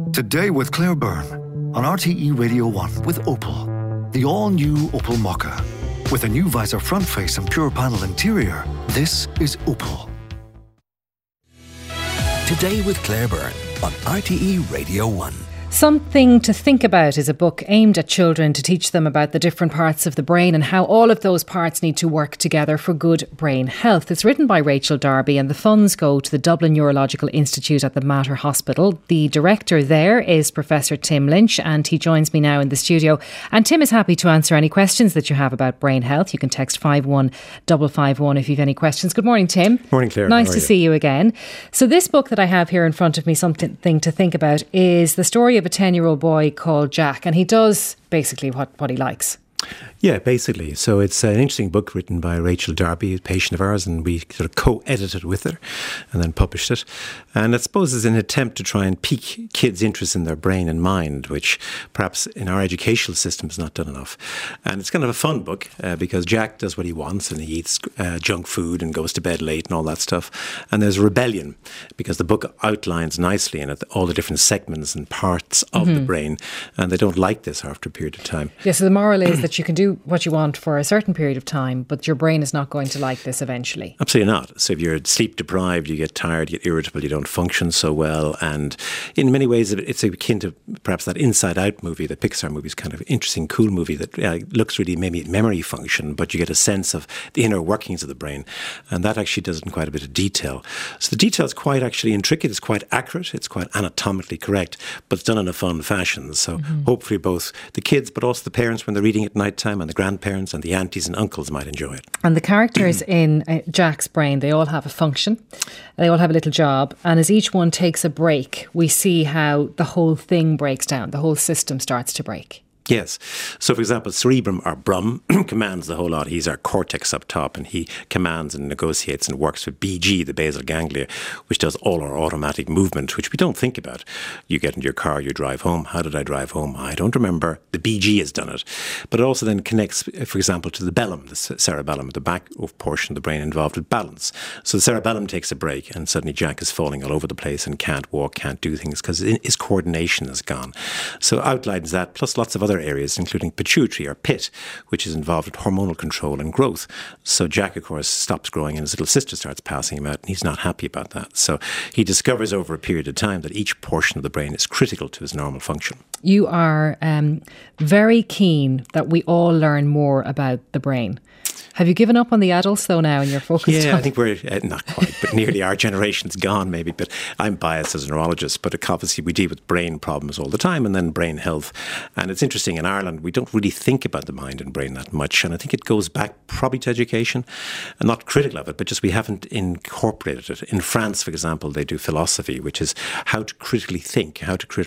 Today with Claire Byrne on RTE Radio 1 with Opel. The all-new Opel Mokka. With a new visor front face and pure panel interior, this is Opel. Today with Claire Byrne on RTE Radio 1. Something to Think About is a book aimed at children to teach them about the different parts of the brain and how all of those parts need to work together for good brain health. It's written by Rachel Darby and the funds go to the Dublin Neurological Institute at the Mater Hospital. The director there is Professor Tim Lynch and he joins me now in the studio. And Tim is happy to answer any questions that you have about brain health. You can text 51551 if you have any questions. Good morning, Tim. Morning, Claire. Nice to see you again. So this book that I have here in front of me, Something to Think About, is the story of a 10-year-old boy called Jack, and he does basically what he likes. Yeah, basically. So it's an interesting book written by Rachel Darby, a patient of ours, and we sort of co-edited with her and then published it. And I suppose it's an attempt to try and pique kids' interest in their brain and mind, which perhaps in our educational system is not done enough. And it's kind of a fun book because Jack does what he wants and he eats junk food and goes to bed late and all that stuff. And there's rebellion because the book outlines nicely in it all the different segments and parts of the brain, and they don't like this after a period of time. Yeah, so the moral is that you can do what you want for a certain period of time, but your brain is not going to like this eventually. Absolutely not. So if you're sleep deprived, you get tired, you get irritable, you don't function so well. And in many ways, it's akin to perhaps that Inside Out movie, the Pixar movie is kind of an interesting, cool movie that looks really maybe at memory function, but you get a sense of the inner workings of the brain. And that actually does it in quite a bit of detail. So the detail is quite actually intricate, it's quite accurate, it's quite anatomically correct, but it's done in a fun fashion. So hopefully both the kids, but also the parents when they're reading at night time, and the grandparents and the aunties and uncles might enjoy it. And the characters in Jack's brain, they all have a function, they all have a little job, and as each one takes a break, we see how the whole thing breaks down, the whole system starts to break. Yes. So, for example, cerebrum or Brum commands the whole lot. He's our cortex up top, and he commands and negotiates and works with BG, the basal ganglia, which does all our automatic movement, which we don't think about. You get into your car, you drive home. How did I drive home? I don't remember. The BG has done it. But it also then connects, for example, to the bellum, the cerebellum, the back portion of the brain involved with balance. So the cerebellum takes a break, and suddenly Jack is falling all over the place and can't walk, can't do things because his coordination is gone. So outlines that, plus lots of other areas, including pituitary or pit, which is involved with hormonal control and growth. So Jack, of course, stops growing and his little sister starts passing him out, and he's not happy about that. So he discovers over a period of time that each portion of the brain is critical to his normal function. You are very keen that we all learn more about the brain. Have you given up on the adults though now and you're focused on? Yeah, I think we're, not quite, but nearly our generation's gone maybe. But I'm biased as a neurologist, but obviously we deal with brain problems all the time and then brain health. And it's interesting, in Ireland, we don't really think about the mind and brain that much. And I think it goes back probably to education. I'm not critical of it, but just we haven't incorporated it. In France, for example, they do philosophy, which is how to critically think,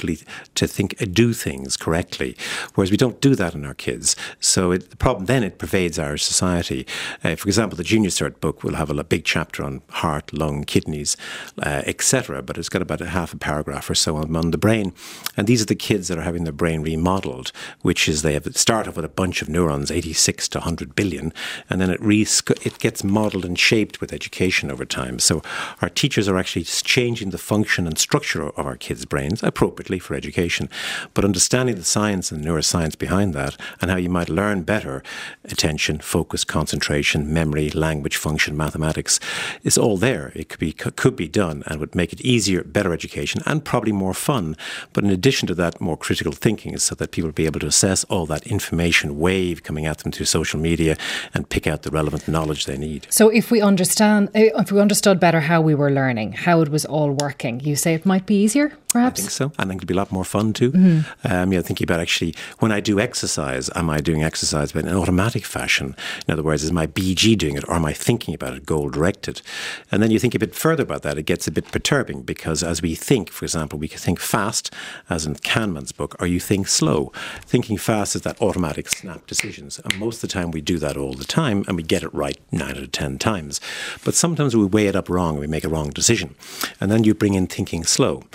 do things correctly. Whereas we don't do that in our kids. So the problem then, it pervades our society. For example, the Junior Cert book will have a big chapter on heart, lung, kidneys, etc. But it's got about a half a paragraph or so on the brain. And these are the kids that are having their brain remodeled, which is they start off with a bunch of neurons, 86 to 100 billion, and then it gets modelled and shaped with education over time. So our teachers are actually changing the function and structure of our kids' brains appropriately for education. But understanding the science and neuroscience behind that and how you might learn better attention, focus, concentration, memory, language function, mathematics, is all there. It could be done and would make it easier, better education and probably more fun. But in addition to that, more critical thinking is so that people will be able to assess all that information wave coming at them through social media and pick out the relevant knowledge they need. So if we understood better how we were learning, how it was all working, you say it might be easier, perhaps? I think so. I think it'd be a lot more fun too. Thinking about actually, when I do exercise, am I doing exercise in an automatic fashion? In other words, is my BG doing it or am I thinking about it, goal directed? And then you think a bit further about that, it gets a bit perturbing because as we think, for example, we can think fast, as in Kahneman's book, or you think slow. Thinking fast is that automatic snap decisions. And most of the time we do that all the time and we get it right 9 out of 10 times. But sometimes we weigh it up wrong and we make a wrong decision. And then you bring in thinking slow. And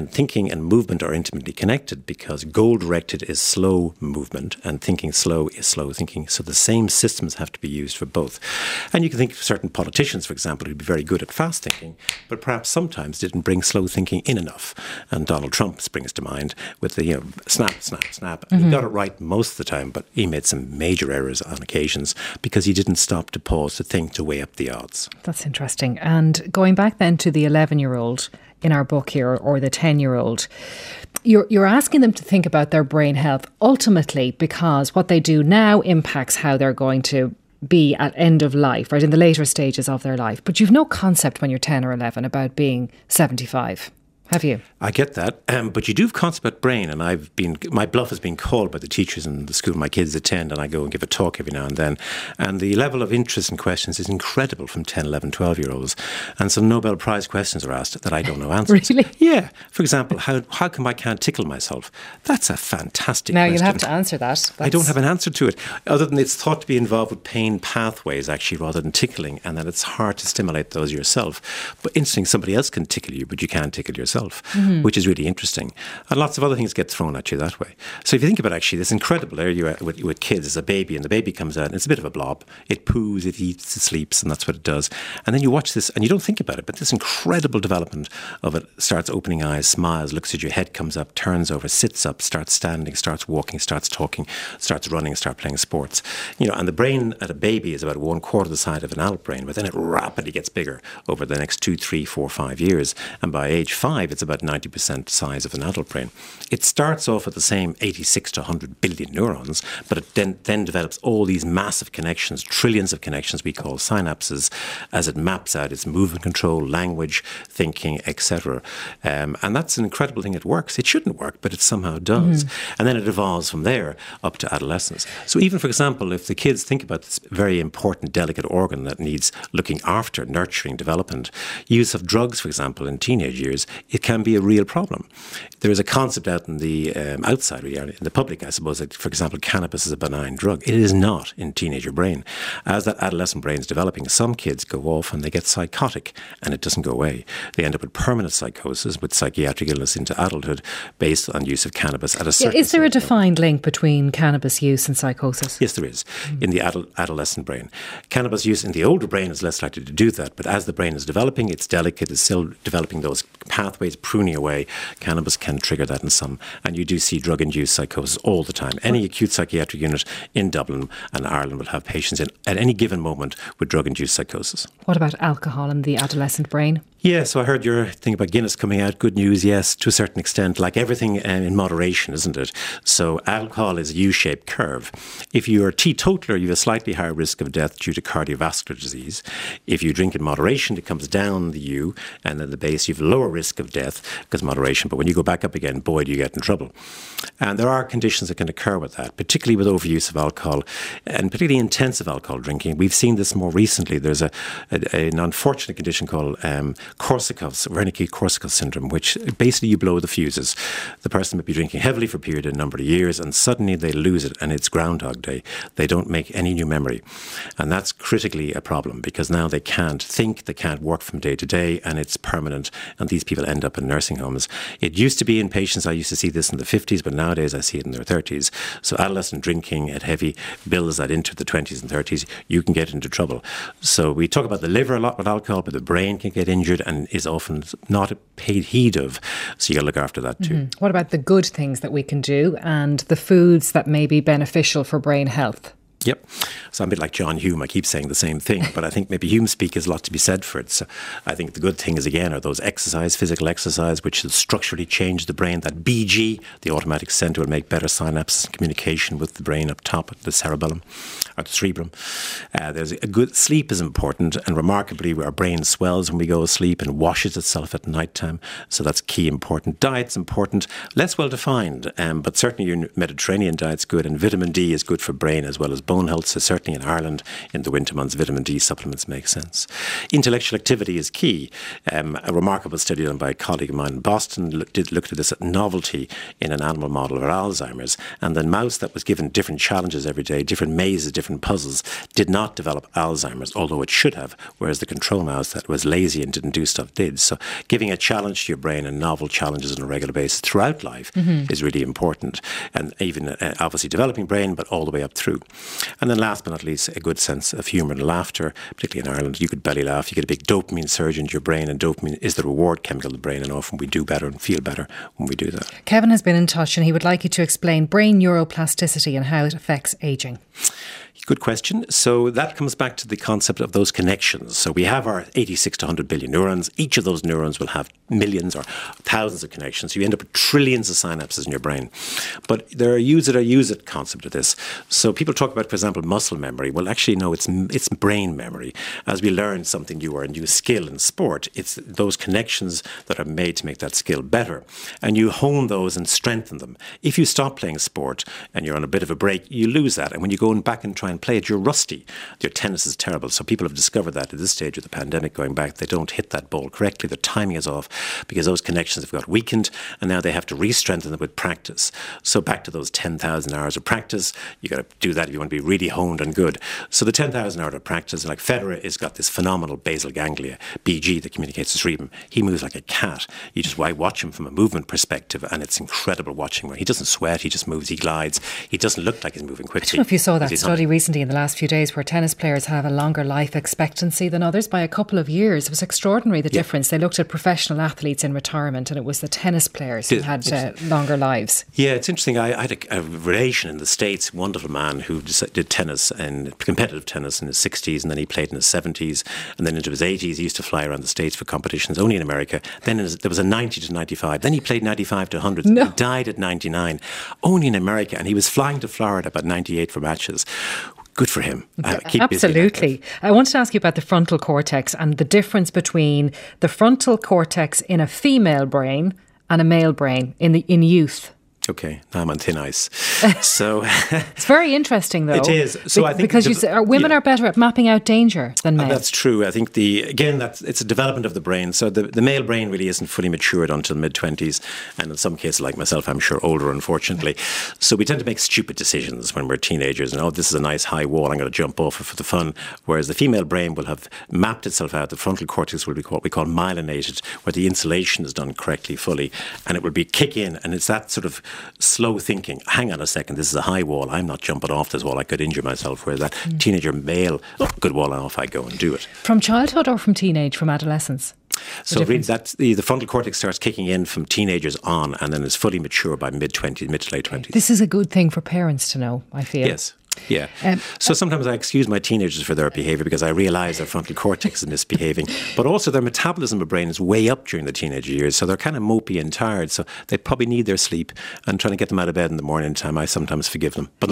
And thinking and movement are intimately connected because goal-directed is slow movement and thinking slow is slow thinking. So the same systems have to be used for both. And you can think of certain politicians, for example, who'd be very good at fast thinking, but perhaps sometimes didn't bring slow thinking in enough. And Donald Trump springs to mind with the, snap, snap, snap. And he got it right most of the time, but he made some major errors on occasions because he didn't stop to pause, to think, to weigh up the odds. That's interesting. And going back then to the 11-year-old in our book here, or the 10-year-old, you're asking them to think about their brain health ultimately because what they do now impacts how they're going to be at end of life, right, in the later stages of their life. But you've no concept when you're 10 or 11 about being 75. Have you? I get that, but you do have concept about brain, and my bluff has been called by the teachers in the school my kids attend, and I go and give a talk every now and then, and the level of interest and questions is incredible from 10, 11, 12-year-olds, and some Nobel Prize questions are asked that I don't know answers. Really? Yeah. For example, how come I can't tickle myself? That's a fantastic question. Now you'll have to answer that. I don't have an answer to it, other than it's thought to be involved with pain pathways, actually, rather than tickling, and that it's hard to stimulate those yourself. But interesting, somebody else can tickle you, but you can't tickle yourself. Which is really interesting. And lots of other things get thrown at you that way. So if you think about actually this incredible area with kids as a baby, and the baby comes out and it's a bit of a blob. It poos, it eats, it sleeps, and that's what it does. And then you watch this and you don't think about it, but this incredible development of it starts opening eyes, smiles, looks at you, head comes up, turns over, sits up, starts standing, starts walking, starts talking, starts running, starts playing sports. And the brain at a baby is about 1/4 the size of an adult brain, but then it rapidly gets bigger over the next 2, 3, 4, 5 years. And by age 5, it's about 90% size of an adult brain. It starts off at the same 86 to 100 billion neurons, but it then develops all these massive connections, trillions of connections we call synapses, as it maps out its movement control, language, thinking, etc. And that's an incredible thing. It works. It shouldn't work, but it somehow does. And then it evolves from there up to adolescence. So even, for example, if the kids think about this very important, delicate organ that needs looking after, nurturing, development, use of drugs, for example, in teenage years, it can be a real problem. There is a concept out in the outside reality, in the public, I suppose, that, for example, cannabis is a benign drug. It is not in teenager brain. As that adolescent brain is developing, some kids go off and they get psychotic and it doesn't go away. They end up with permanent psychosis, with psychiatric illness into adulthood based on use of cannabis at a certain Is there a defined link between cannabis use and psychosis? Yes, there is, in the adolescent brain. Cannabis use in the older brain is less likely to do that, but as the brain is developing, it's delicate, it's still developing those pathways, pruning away. Cannabis can trigger that in some, and you do see drug-induced psychosis all the time. Any acute psychiatric unit in Dublin and Ireland will have patients in at any given moment with drug-induced psychosis. What about alcohol in the adolescent brain? Yeah, so I heard your thing about Guinness coming out. Good news, yes, to a certain extent, like everything in moderation, isn't it? So alcohol is a U-shaped curve. If you're a teetotaler, you have a slightly higher risk of death due to cardiovascular disease. If you drink in moderation, it comes down the U, and at the base you have a lower risk of death because moderation. But when you go back up again, boy, do you get in trouble. And there are conditions that can occur with that, particularly with overuse of alcohol, and particularly intensive alcohol drinking. We've seen this more recently. There's an unfortunate condition called Wernicke-Korsakoff syndrome, which basically you blow the fuses. The person might be drinking heavily for a period of a number of years, and suddenly they lose it, and it's Groundhog Day. They don't make any new memory. And that's critically a problem, because now they can't think, they can't work from day to day, and it's permanent, and these people end up in nursing homes. It used to be in patients, I used to see this in the 50s, but nowadays I see it in their 30s. So adolescent drinking at heavy builds that into the 20s and 30s, you can get into trouble. So we talk about the liver a lot with alcohol, but the brain can get injured and is often not paid heed of. So you got to look after that too. Mm-hmm. What about the good things that we can do and the foods that may be beneficial for brain health? Yep. So I'm a bit like John Hume. I keep saying the same thing, but I think maybe Hume speak has a lot to be said for it. So I think the good thing is, again, are those physical exercise, which will structurally change the brain. That BG, the automatic center, will make better synapses and communication with the brain up top at the cerebellum, or the cerebrum. There's a good sleep is important, and remarkably, our brain swells when we go to sleep and washes itself at nighttime. So that's key important. Diet's important, less well defined, but certainly your Mediterranean diet's good, and vitamin D is good for brain as well as bone bone health. So certainly in Ireland, in the winter months, vitamin D supplements make sense. Intellectual activity is key. A remarkable study done by a colleague of mine in Boston looked at this novelty in an animal model of Alzheimer's, and the mouse that was given different challenges every day, different mazes, different puzzles, did not develop Alzheimer's, although it should have, whereas the control mouse that was lazy and didn't do stuff did. So giving a challenge to your brain and novel challenges on a regular basis throughout life is really important, and even obviously developing brain, but all the way up through. And then last but not least, a good sense of humour and laughter, particularly in Ireland. You could belly laugh, you get a big dopamine surge into your brain, and dopamine is the reward chemical of the brain, and often we do better and feel better when we do that. Kevin has been in touch and he would like you to explain brain neuroplasticity and how it affects ageing. Good question. So that comes back to the concept of those connections. So we have our 86 to 100 billion neurons. Each of those neurons will have millions or thousands of connections. So you end up with trillions of synapses in your brain. But there are use it or use it concept of this. So people talk about, for example, muscle memory. Well, actually, no, it's brain memory. As we learn something new or a new skill in sport, it's those connections that are made to make that skill better. And you hone those and strengthen them. If you stop playing sport and you're on a bit of a break, you lose that. And when you go back and try and play it, you're rusty. Your tennis is terrible. So people have discovered that at this stage of the pandemic going back, they don't hit that ball correctly. Their timing is off because those connections have got weakened, and now they have to re-strengthen them with practice. So back to those 10,000 hours of practice, you got to do that if you want to be really honed and good. So the 10,000 hours of practice, like Federer has got this phenomenal basal ganglia, BG, that communicates with cerebrum. He moves like a cat. You just watch him from a movement perspective, and it's incredible watching him. He doesn't sweat, he just moves, he glides. He doesn't look like he's moving quickly. I don't know if you saw that study recently in the last few days where tennis players have a longer life expectancy than others by a couple of years. It was extraordinary, the difference. They looked at professional athletes in retirement, and it was the tennis players who had longer lives. Yeah, it's interesting. I had a relation in the States, a wonderful man who did tennis and competitive tennis in his 60s, and then he played in his 70s, and then into his 80s he used to fly around the States for competitions, only in America. Then there was a 90 to 95. Then he played 95 to 100. No. He died at 99, only in America, and he was flying to Florida about 98 for matches. Good for him. Absolutely. I wanted to ask you about the frontal cortex and the difference between the frontal cortex in a female brain and a male brain in youth. Okay, now I'm on thin ice. So it's very interesting, though. It is. So I think because women are better at mapping out danger than men. That's true. I think it's a development of the brain. So the male brain really isn't fully matured until mid-20s, and in some cases, like myself, I'm sure older, unfortunately. So we tend to make stupid decisions when we're teenagers. And this is a nice high wall, I'm going to jump off it for the fun. Whereas the female brain will have mapped itself out. The frontal cortex will be what we call myelinated, where the insulation is done correctly, fully, and it will be kick in, and it's that sort of slow thinking. Hang on a second, this is a high wall. I'm not jumping off this wall. I could injure myself. Whereas that teenager male, good wall, and off I go and do it. From childhood or from teenage, from adolescence? So the frontal cortex starts kicking in from teenagers on, and then is fully mature by mid-20s, mid to late 20s. This is a good thing for parents to know, I feel. Yes. Yeah. So sometimes I excuse my teenagers for their behaviour because I realise their frontal cortex is misbehaving, but also their metabolism of brain is way up during the teenage years, so they're kind of mopey and tired, so they probably need their sleep, and trying to get them out of bed in the morning time, I sometimes forgive them. But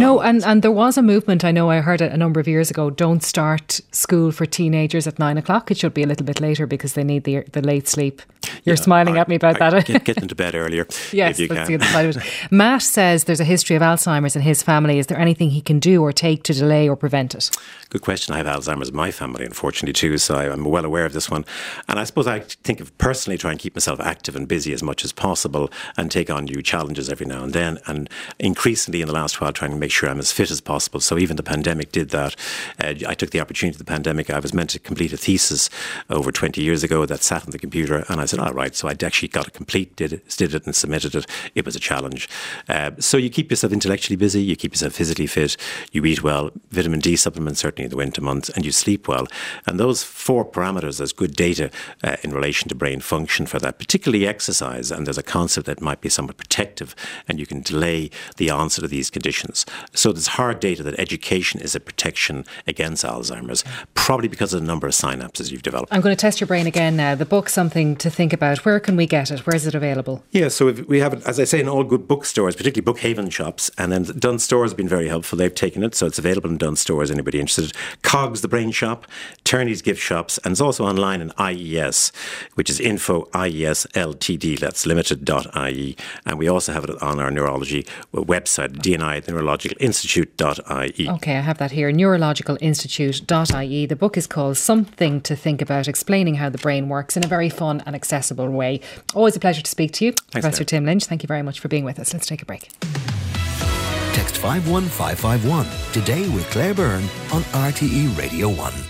and there was a movement, I know I heard it a number of years ago, don't start school for teenagers at 9 o'clock, it should be a little bit later because they need the late sleep. You're smiling at me about that. Get them to bed earlier. Yes, if you that's can. the other side of it. Matt says there's a history of Alzheimer's in his family. Is there anything he can do or take to delay or prevent it? Good question. I have Alzheimer's in my family, unfortunately, too, so I'm well aware of this one. And I suppose I think of personally trying to keep myself active and busy as much as possible and take on new challenges every now and then. And increasingly in the last while, trying to make sure I'm as fit as possible. So even the pandemic did that. I took the opportunity of the pandemic. I was meant to complete a thesis over 20 years ago that sat on the computer, and I said, all right. So I actually got it complete, did it and submitted it. It was a challenge. So you keep yourself intellectually busy, you keep yourself physically fit, you eat well, vitamin D supplements certainly in the winter months, and you sleep well. And those four parameters, there's good data in relation to brain function for that, particularly exercise. And there's a concept that might be somewhat protective, and you can delay the onset of these conditions. So there's hard data that education is a protection against Alzheimer's, probably because of the number of synapses you've developed. I'm going to test your brain again now. The book, Something to Think About. Where can we get it? Where is it available? Yeah, so we have it, as I say, in all good bookstores, particularly Bookhaven shops, and then Dunnes Stores have been very helpful. helpful. They've taken it, so it's available in Dunnes Stores, anybody interested. Cogs, the Brain Shop, Turney's Gift Shops, and it's also online in IES, which is info IES Ltd, that's limited.ie. And we also have it on our neurology website, DNI, the Neurological Institute.ie. Okay, I have that here, neurologicalinstitute.ie. The book is called Something to Think About, explaining how the brain works in a very fun and accessible way. Always a pleasure to speak to you. Thanks, Professor Tim Lynch, thank you very much for being with us. Let's take a break. Text 51551 today with Claire Byrne on RTE Radio 1.